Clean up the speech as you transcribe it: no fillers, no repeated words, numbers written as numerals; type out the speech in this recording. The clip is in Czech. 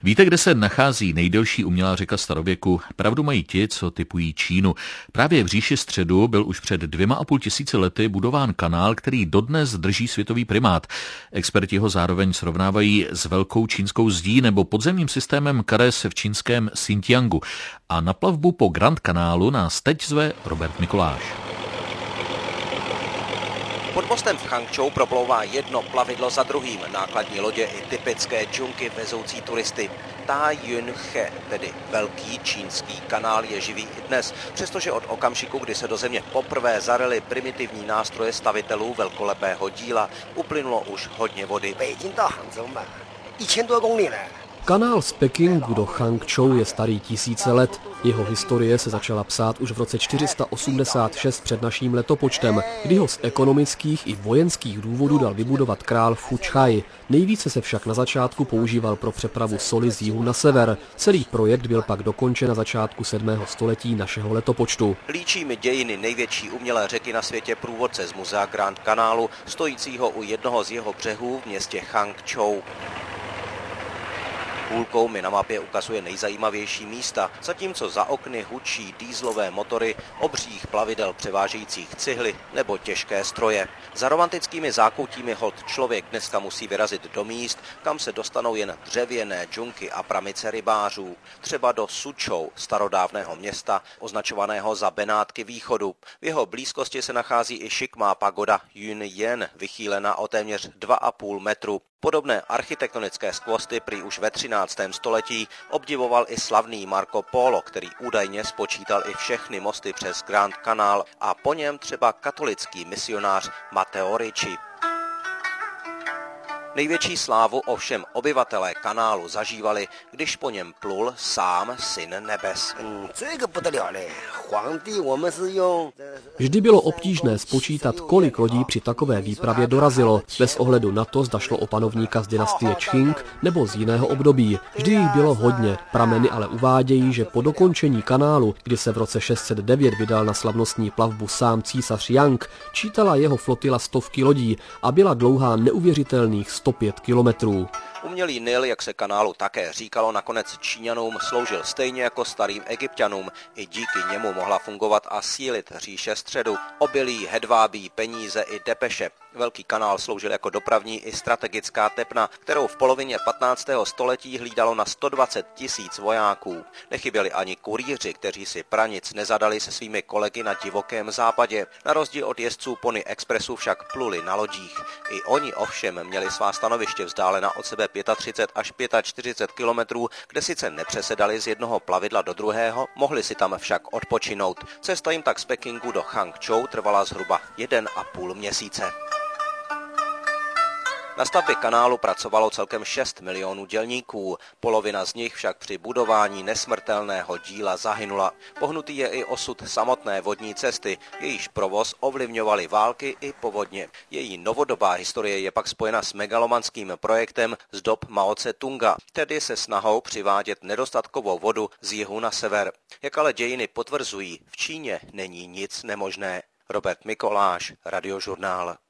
Víte, kde se nachází nejdelší umělá řeka starověku? Pravdu mají ti, co tipují Čínu. Právě v říši středu byl už před 2,5 tisíce lety budován kanál, který dodnes drží světový primát. Experti ho zároveň srovnávají s velkou čínskou zdí nebo podzemním systémem kares v čínském Xinjiangu. A na plavbu po Grand kanálu nás teď zve Robert Mikoláš. Pod mostem v Changčou proplouvá jedno plavidlo za druhým, nákladní lodě i typické džunky vezoucí turisty. Ta Yunhe, tedy velký čínský kanál, je živý i dnes, přestože od okamžiku, kdy se do země poprvé zaryly primitivní nástroje stavitelů velkolepého díla, uplynulo už hodně vody. Kanál z Pekingu do Changčou je starý tisíce let. Jeho historie se začala psát už v roce 486 před naším letopočtem, kdy ho z ekonomických i vojenských důvodů dal vybudovat král Fuchai. Nejvíce se však na začátku používal pro přepravu soli z jihu na sever. Celý projekt byl pak dokončen na začátku 7. století našeho letopočtu. Líčí mi dějiny největší umělé řeky na světě průvodce z muzea Grand kanálu, stojícího u jednoho z jeho břehů v městě Changčou. Půlkou mi na mapě ukazuje nejzajímavější místa, zatímco za okny hučí dýzlové motory obřích plavidel převážejících cihly nebo těžké stroje. Za romantickými zákoutími holt člověk dneska musí vyrazit do míst, kam se dostanou jen dřevěné džunky a pramice rybářů. Třeba do Sučou, starodávného města, označovaného za Benátky východu. V jeho blízkosti se nachází i šikmá pagoda Yunyan, vychýlená o téměř 2,5 metru. Podobné architektonické skvosty prý už ve 13. století obdivoval i slavný Marco Polo, který údajně spočítal i všechny mosty přes Grand kanál a po něm třeba katolický misionář Matteo Ricci. Největší slávu ovšem obyvatelé kanálu zažívali, když po něm plul sám Syn nebes. Vždy bylo obtížné spočítat, kolik lodí při takové výpravě dorazilo, bez ohledu na to, zda šlo o panovníka z dynastie Qing nebo z jiného období. Vždy jich bylo hodně, prameny ale uvádějí, že po dokončení kanálu, kdy se v roce 609 vydal na slavnostní plavbu sám císař Yang, čítala jeho flotila stovky lodí a byla dlouhá neuvěřitelných 105 kilometrů. Umělý Nil, jak se kanálu také říkalo, nakonec Číňanům sloužil stejně jako starým Egypťanům. I díky němu mohla fungovat a sílit říše středu. Obilí, hedvábí, peníze i depeše. Velký kanál sloužil jako dopravní i strategická tepna, kterou v polovině 15. století hlídalo na 120 000 vojáků. Nechyběli ani kurýři, kteří si pranic nezadali se svými kolegy na divokém západě. Na rozdíl od jezdců Pony Expressu však pluli na lodích. I oni ovšem měli svá stanoviště vzdálena od sebe 35 až 45 kilometrů, kde sice nepřesedali z jednoho plavidla do druhého, mohli si tam však odpočinout. Cesta jim tak z Pekingu do Changčou trvala zhruba 1,5 měsíce. Na stavbě kanálu pracovalo celkem 6 milionů dělníků, polovina z nich však při budování nesmrtelného díla zahynula. Pohnutý je i osud samotné vodní cesty, jejíž provoz ovlivňovaly války i povodně. Její novodobá historie je pak spojena s megalomanským projektem z dob Mao Tse-tunga, tedy se snahou přivádět nedostatkovou vodu z jihu na sever. Jak ale dějiny potvrzují, v Číně není nic nemožné. Robert Mikoláš, Radiožurnál.